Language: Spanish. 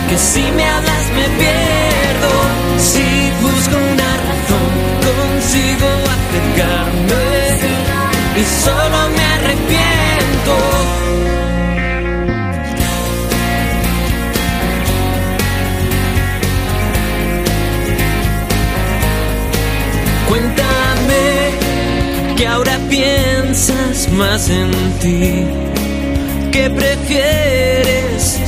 que si me hablas me pierdo. Si busco una razón consigo acercarme y solo me arrepiento. Cuéntame que ahora piensas más en ti, que prefieres